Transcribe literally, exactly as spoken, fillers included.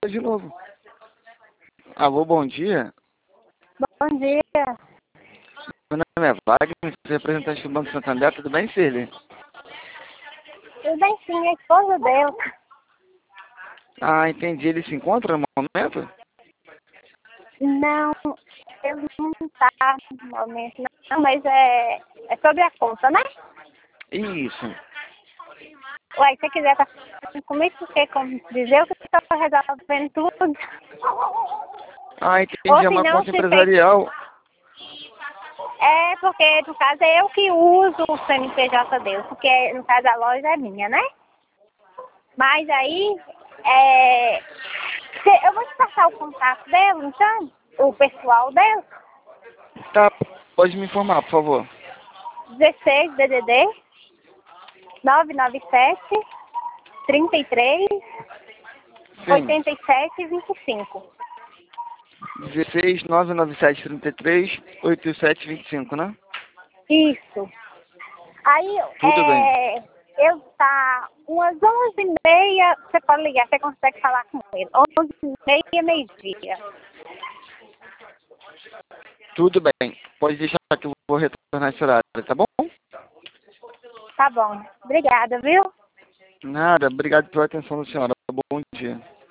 de novo. Alô, bom dia. Bom dia. Meu nome é Wagner, sou representante do Banco Santander. Tudo bem, Cirlei? Tudo bem sim, a esposa dela. Ah, entendi. Ele se encontra no momento? Não, ele não tá no momento, não, mas é, é sobre a conta, né? Isso. Ué, se você quiser tá falando comigo, porque, como dizer, eu que estou resolvendo tudo. Ah, entendi. Ou É se uma não, conta se fez. empresarial. É porque, no caso, é eu que uso o C N P J dele, porque, no caso, a loja é minha, né? Mas aí, é, cê- eu vou te passar o contato dele, então, o pessoal dele, Tá, pode me informar, por favor. dezesseis D D D nove nove sete, trinta e três, Sim. oitenta e sete, vinte e cinco. dezesseis, nove nove sete, trinta e três, oitenta e sete, vinte e cinco, né? Isso. Aí, Tudo bem. é, eu tá umas onze e meia, você pode ligar, você consegue falar com ele. onze e meia, meio-dia. Tudo bem. Pode deixar que eu vou retornar esse horário, tá bom? Tá bom. Obrigada, viu? Nada. Obrigado pela atenção da senhora. Bom dia.